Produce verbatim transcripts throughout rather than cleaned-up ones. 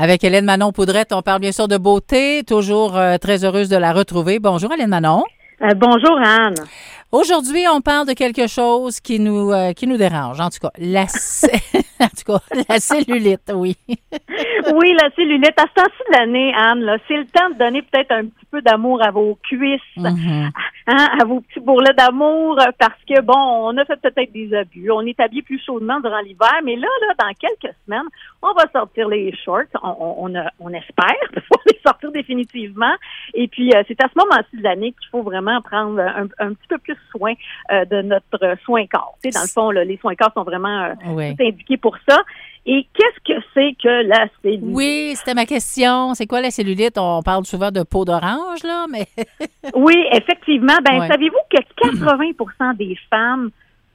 Avec Hélène Manon Poudrette, on parle bien sûr de beauté. Toujours euh, très heureuse de la retrouver. Bonjour Hélène Manon. Euh, bonjour Anne. Aujourd'hui, on parle de quelque chose qui nous euh, qui nous dérange. En tout cas, la en tout cas, la cellulite, oui. Oui, la cellulite. À ce temps-ci de l'année, Anne, là, c'est le temps de donner peut-être un petit peu d'amour à vos cuisses, mm-hmm. hein, à vos petits bourrelets d'amour, parce que bon, on a fait peut-être des abus. On est habillé plus chaudement durant l'hiver, mais là, là, dans quelques semaines, on va sortir les shorts. On, on, on, a, on espère les sortir définitivement. Et puis, euh, c'est à ce moment-ci de l'année qu'il faut vraiment prendre un, un petit peu plus soin euh, de notre soin corps. Tu sais, dans le fond, là, les soins corps sont vraiment euh, oui. indiqués pour ça. Et qu'est-ce que c'est que la cellulite? Oui, c'était ma question. C'est quoi la cellulite? On parle souvent de peau d'orange, là, mais... Oui, effectivement. Ben, ouais. Savez-vous que quatre-vingts pour cent des femmes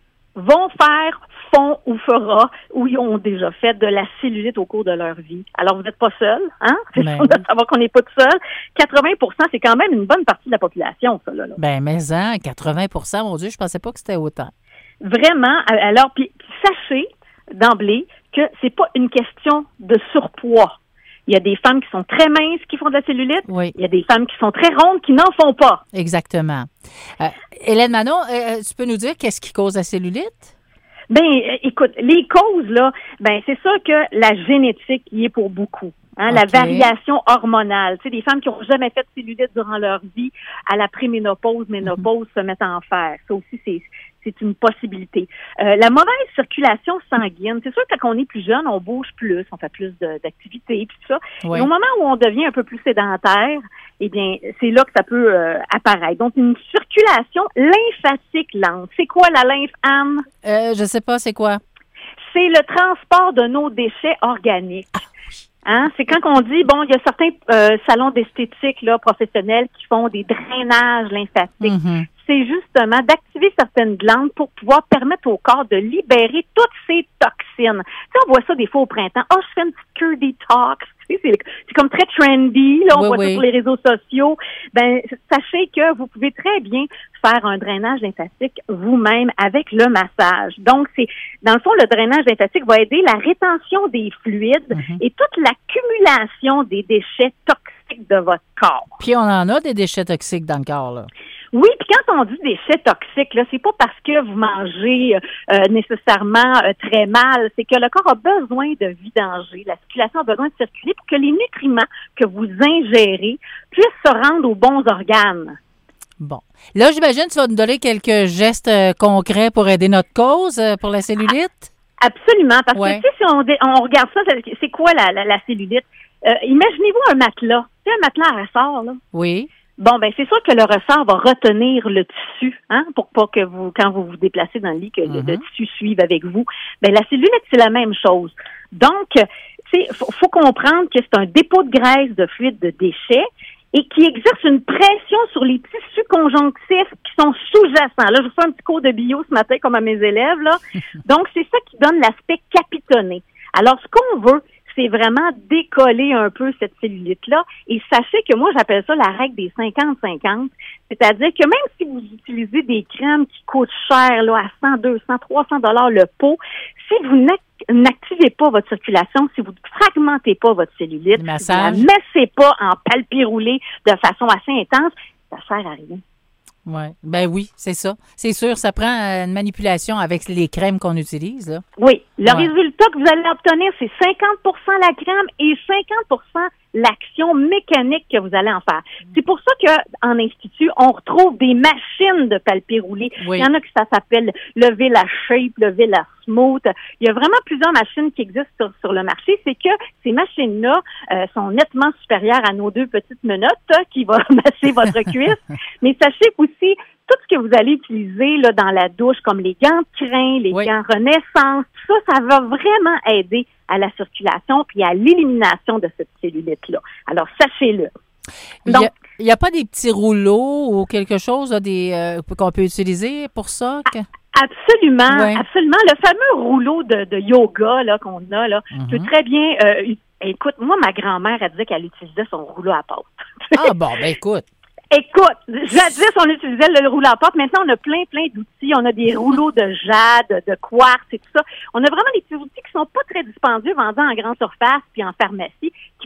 vont faire, font ou fera, ou ils ont déjà fait de la cellulite au cours de leur vie. Alors, vous n'êtes pas seul, hein? C'est ben, de savoir qu'on n'est pas tout seul. quatre-vingts pour cent, c'est quand même une bonne partie de la population, ça, là. là. Ben, mais hein, quatre-vingts pour cent, mon Dieu, je pensais pas que c'était autant. Vraiment. Alors, puis sachez d'emblée que c'est pas une question de surpoids. Il y a des femmes qui sont très minces qui font de la cellulite. Oui. Il y a des femmes qui sont très rondes qui n'en font pas. Exactement. Euh, Hélène Manon, euh, tu peux nous dire qu'est-ce qui cause la cellulite? Ben, écoute, les causes, là, ben, c'est sûr que la génétique y est pour beaucoup. Hein, okay. La variation hormonale. Tu sais, des femmes qui n'ont jamais fait de cellulite durant leur vie, à la préménopause, ménopause, mm-hmm. se mettent à en faire. Ça aussi, c'est, c'est une possibilité. Euh, la mauvaise circulation sanguine. C'est sûr que quand on est plus jeune, on bouge plus, on fait plus de, d'activités, puis tout ça. Oui. Et au moment où on devient un peu plus sédentaire, eh bien, c'est là que ça peut euh, apparaître. Donc, une circulation lymphatique lente. C'est quoi la lymphe, Anne? Euh, je sais pas, c'est quoi? C'est le transport de nos déchets organiques. Ah. Hein? C'est quand on dit, bon, il y a certains euh, salons d'esthétique là, professionnels qui font des drainages lymphatiques. Mm-hmm. C'est justement d'activer certaines glandes pour pouvoir permettre au corps de libérer toutes ces toxines. Tu sais, on voit ça des fois au printemps. Oh, je fais une petite cure detox. Tu sais, c'est, c'est comme très trendy. Là, on oui, voit oui. ça sur les réseaux sociaux. Ben, sachez que vous pouvez très bien faire un drainage lymphatique vous-même avec le massage. Donc, c'est dans le fond, le drainage lymphatique va aider la rétention des fluides mm-hmm. et toute l'accumulation des déchets toxiques de votre corps. Puis on en a des déchets toxiques dans le corps, là. Oui, puis quand on dit déchets toxiques, là, c'est pas parce que vous mangez euh, nécessairement euh, très mal, c'est que le corps a besoin de vidanger, la circulation a besoin de circuler pour que les nutriments que vous ingérez puissent se rendre aux bons organes. Bon. Là, j'imagine que tu vas nous donner quelques gestes euh, concrets pour aider notre cause, euh, pour la cellulite? Absolument, parce ouais. que tu sais, si on, on regarde ça, c'est quoi la, la, la cellulite? Euh, imaginez-vous un matelas. Tu sais, un matelas à ressort, là? Oui. Bon, ben c'est sûr que le ressort va retenir le tissu, hein, pour pas que vous, quand vous vous déplacez dans le lit, que mm-hmm. le, le tissu suive avec vous. Ben la cellulite, c'est la même chose. Donc, tu sais, faut, faut comprendre que c'est un dépôt de graisse, de fluide, de déchets, et qui exerce une pression sur les tissus conjonctifs qui sont sous-jacents. Là, je fais un petit cours de bio ce matin comme à mes élèves, là. Donc, c'est ça qui donne l'aspect capitonné. Alors, ce qu'on veut, c'est vraiment décoller un peu cette cellulite-là. Et sachez que moi, j'appelle ça la règle des cinquante cinquante. C'est-à-dire que même si vous utilisez des crèmes qui coûtent cher, là, à cent, deux cents, trois cents dollars le pot, si vous n'activez pas votre circulation, si vous ne fragmentez pas votre cellulite, si vous ne la mettez pas en palpiroulé de façon assez intense, ça sert à rien. Ouais. Ben oui, c'est ça. C'est sûr, ça prend une manipulation avec les crèmes qu'on utilise, là. Oui. Le ouais. résultat que vous allez obtenir, c'est cinquante pour cent la crème et cinquante pour cent l'action mécanique que vous allez en faire. C'est pour ça qu'en institut, on retrouve des machines de palpiroulé. Oui. Il y en a qui ça s'appelle lever la shape, lever la smooth. Il y a vraiment plusieurs machines qui existent sur, sur le marché. C'est que ces machines-là euh, sont nettement supérieures à nos deux petites menottes hein, qui vont masser votre cuisse. Mais sachez aussi, tout ce que vous allez utiliser là dans la douche, comme les gants de crin, les oui. gants Renaissance, tout ça, ça va vraiment aider à la circulation puis à l'élimination de cette cellulite-là. Alors, sachez-le. Donc, il n'y a, a pas des petits rouleaux ou quelque chose là, des, euh, qu'on peut utiliser pour ça? Que... Absolument, ouais. absolument. Le fameux rouleau de, de yoga là, qu'on a, là, mm-hmm. peut très bien... Euh, écoute, moi, ma grand-mère, elle disait qu'elle utilisait son rouleau à pâte. Ah bon, ben écoute. Écoute, jadis, on utilisait le rouleau à pâte. Maintenant, on a plein, plein d'outils. On a des rouleaux de jade, de quartz et tout ça. On a vraiment des petits outils qui sont pas très dispendieux, vendus en grande surface puis en pharmacie, qui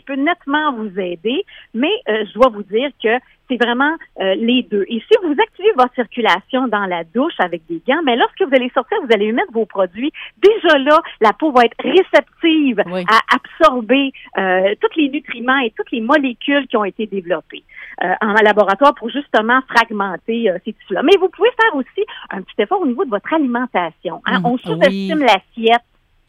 qui peut nettement vous aider, mais euh, je dois vous dire que c'est vraiment euh, les deux. Et si vous activez votre circulation dans la douche avec des gants, mais lorsque vous allez sortir, vous allez mettre vos produits. Déjà là, la peau va être réceptive oui. à absorber euh, tous les nutriments et toutes les molécules qui ont été développées euh, en laboratoire pour justement fragmenter euh, ces tissus-là. Mais vous pouvez faire aussi un petit effort au niveau de votre alimentation. Hein? Mmh, On sous-estime oui. l'assiette.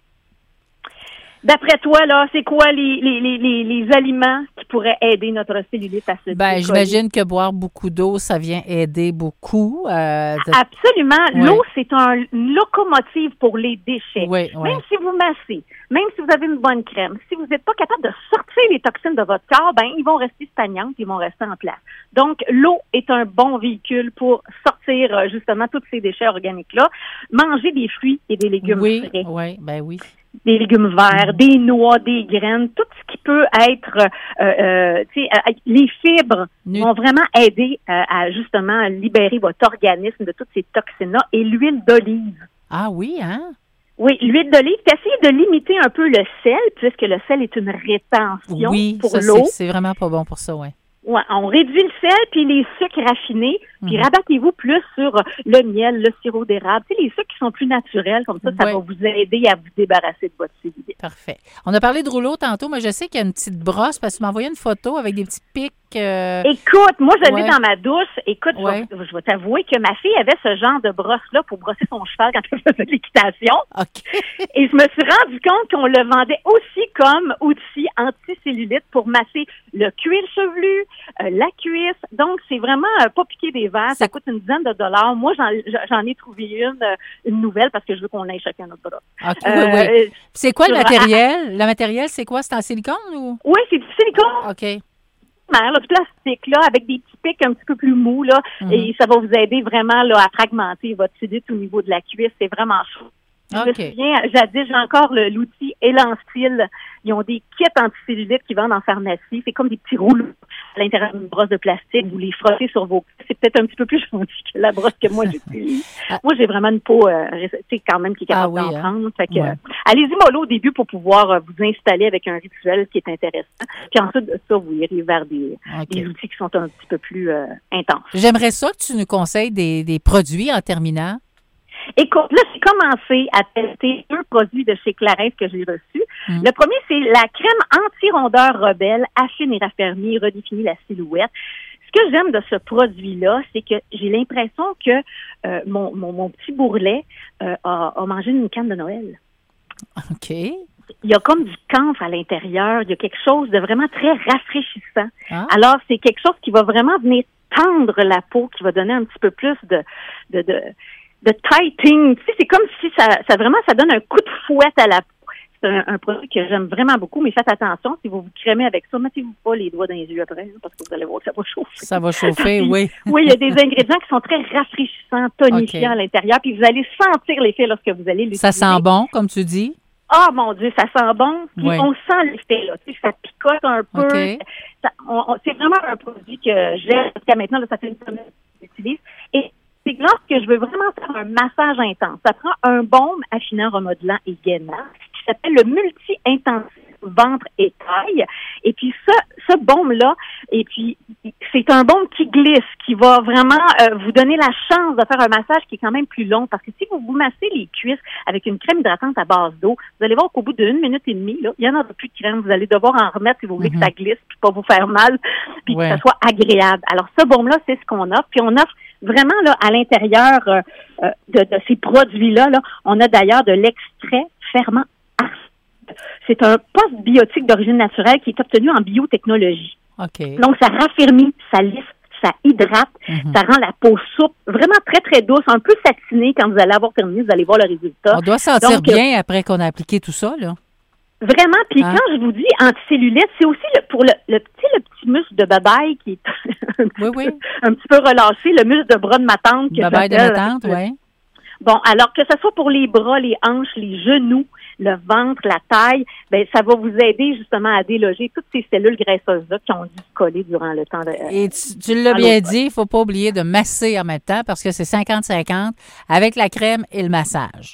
D'après toi, là, c'est quoi les, les, les, les, les aliments qui pourraient aider notre cellulite à se Ben, j'imagine que boire beaucoup d'eau, ça vient aider beaucoup. Euh, de... Absolument. Oui. L'eau, c'est un, une locomotive pour les déchets. Oui, oui. Même si vous massez, même si vous avez une bonne crème, si vous n'êtes pas capable de sortir les toxines de votre corps, ben, ils vont rester stagnantes, ils vont rester en place. Donc, l'eau est un bon véhicule pour sortir, justement, tous ces déchets organiques-là. Manger des fruits et des légumes oui, frais. Oui, ben oui. Des légumes verts, des noix, des graines, tout ce qui peut être, euh, euh, tu sais, euh, les fibres Nut- vont vraiment aider euh, à justement libérer votre organisme de toutes ces toxines-là. Et l'huile d'olive. Ah oui, hein? Oui, l'huile d'olive, essayez de limiter un peu le sel, puisque le sel est une rétention oui, pour ça, l'eau. Oui, c'est vraiment pas bon pour ça, oui. Ouais, on réduit le sel puis les sucres raffinés, puis mm-hmm. rabattez-vous plus sur le miel, le sirop d'érable, tu sais, les sucres qui sont plus naturels, comme ça, ça ouais. va vous aider à vous débarrasser de votre cellulite. Parfait. On a parlé de rouleau tantôt, mais je sais qu'il y a une petite brosse, parce que tu m'as envoyé une photo avec des petits pics. Euh... Écoute, moi, je ouais. l'ai dans ma douche. Écoute, ouais. je vais, je vais t'avouer que ma fille avait ce genre de brosse-là pour brosser son cheval quand elle faisait de l'équitation. Okay. Et je me suis rendu compte qu'on le vendait aussi comme outil anti-cellulite pour masser le cuir chevelu, euh, la cuisse. Donc, c'est vraiment euh, pas piquer des verres. Ça coûte une dizaine de dollars. Moi, j'en, j'en ai trouvé une, euh, une nouvelle parce que je veux qu'on ait chacun notre bras. Okay, euh, oui, oui. C'est quoi le matériel? Le matériel, c'est quoi? C'est en silicone ou? Oui, c'est du silicone. OK. Là, du plastique, là, avec des petits pics un petit peu plus mous, là, mm-hmm. et ça va vous aider vraiment là, à fragmenter votre cellulite au niveau de la cuisse. C'est vraiment chaud. Okay. Je me souviens, jadis, j'ai encore le, l'outil Elan-Style. Ils ont des kits anti-cellulite qui vendent en pharmacie. C'est comme des petits rouleaux à l'intérieur d'une brosse de plastique. Vous les frottez sur vos... C'est peut-être un petit peu plus gentil que la brosse que moi j'utilise. Moi, j'ai vraiment une peau, euh, tu sais, quand même, qui est capable ah oui, d'en hein? prendre. Fait que, ouais. euh, allez-y mollo au début pour pouvoir euh, vous installer avec un rituel qui est intéressant. Puis ensuite de ça, vous irez vers des, okay. des outils qui sont un petit peu plus euh, intenses. J'aimerais ça que tu nous conseilles des, des produits en terminant. Écoute, là, j'ai commencé à tester deux produits de chez Clarins que j'ai reçus. Mm. Le premier, c'est la crème anti-rondeur rebelle, affine et raffermie, redéfinit la silhouette. Ce que j'aime de ce produit-là, c'est que j'ai l'impression que euh, mon, mon, mon petit bourrelet euh, a, a mangé une canne de Noël. OK. Il y a comme du camphre à l'intérieur. Il y a quelque chose de vraiment très rafraîchissant. Ah. Alors, c'est quelque chose qui va vraiment venir tendre la peau, qui va donner un petit peu plus de... de, de de tighting, tu sais, c'est comme si ça, ça vraiment, ça donne un coup de fouette à la peau. C'est un, un produit que j'aime vraiment beaucoup, mais faites attention, si vous vous crémez avec ça, mettez-vous pas les doigts dans les yeux après, hein, parce que vous allez voir que ça va chauffer. Ça va chauffer, oui. Oui, il y a des ingrédients qui sont très rafraîchissants, tonifiants okay. à l'intérieur, puis vous allez sentir l'effet lorsque vous allez l'utiliser. Ça sent bon, comme tu dis? Ah, oh, mon Dieu, ça sent bon, puis oui. on sent l'effet, là, tu sais, ça picote un peu. Okay. Ça, on, on, c'est vraiment un produit que j'aime, jusqu'à maintenant, là, ça fait une semaine que j'utilise, et c'est que lorsque je veux vraiment faire un massage intense, ça prend un baume affinant, remodelant et gainant qui s'appelle le multi-intensif ventre et taille. Et puis ça, ce baume-là, et puis c'est un baume qui glisse, qui va vraiment euh, vous donner la chance de faire un massage qui est quand même plus long, parce que si vous vous massez les cuisses avec une crème hydratante à base d'eau, vous allez voir qu'au bout d'une minute et demie, là, il y en aura plus de crème. Vous allez devoir en remettre si vous voulez mm-hmm. que ça glisse, puis pas vous faire mal, puis ouais. que ça soit agréable. Alors ce baume-là, c'est ce qu'on offre, puis on offre vraiment là à l'intérieur euh, de, de ces produits-là, là, on a d'ailleurs de l'extrait ferment aride. C'est un postbiotique d'origine naturelle qui est obtenu en biotechnologie. Okay. Donc, ça raffermit, ça lisse, ça hydrate, mm-hmm. ça rend la peau souple, vraiment très, très douce, un peu satinée. Quand vous allez avoir terminé, vous allez voir le résultat. On doit sentir Donc, bien euh, après qu'on a appliqué tout ça, là. Vraiment, puis hein? quand je vous dis anticellulite, c'est aussi le, pour le, le, petit, le petit muscle de babaille qui est un, oui, oui. un petit peu relâché, le muscle de bras de ma tante. Que babaille de ma tante, oui. Bon, alors que ce soit pour les bras, les hanches, les genoux, le ventre, la taille, ben ça va vous aider justement à déloger toutes ces cellules graisseuses-là qui ont dû se coller durant le temps de... Euh, Et tu, tu l'as bien dit, il ne faut pas oublier de masser en même temps parce que c'est cinquante cinquante avec la crème et le massage.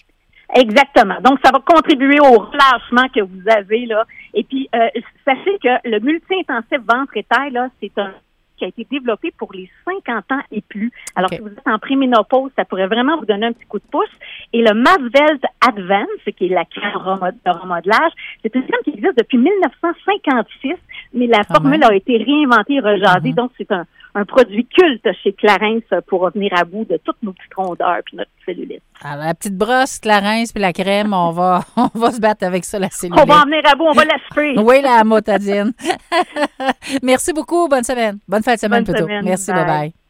Exactement. Donc, ça va contribuer au relâchement que vous avez, là. Et puis, euh, sachez que le multi-intensif ventre et taille, là, c'est un qui a été développé pour les cinquante ans et plus. Alors, okay. Si vous êtes en préménopause, ça pourrait vraiment vous donner un petit coup de pouce. Et le Masvelt Advance, qui est la crème de remodelage, c'est une crème qui existe depuis dix-neuf cent cinquante-six, mais la ah formule ouais. a été réinventée et rejasée. Mm-hmm. Donc, c'est un, un produit culte chez Clarins pour venir à bout de toutes nos petites rondeurs puis notre cellulite. Alors, la petite brosse, Clarins puis la crème, on va, on va se battre avec ça, la cellulite. On va en venir à bout, on va la spray. Oui, la motadine. Merci beaucoup. Bonne semaine. Bonne fin de semaine, Bonne plutôt. Semaine. Merci, bye bye. bye-bye.